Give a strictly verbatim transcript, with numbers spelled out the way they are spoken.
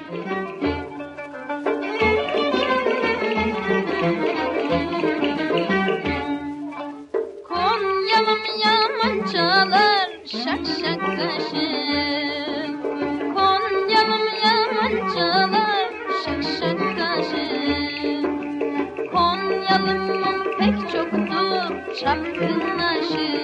Konyalım yaman çalar şak şak kaşı. Konyalım yaman çalar şak şak kaşı. Konyalımın pek çoktur çapkın aşı.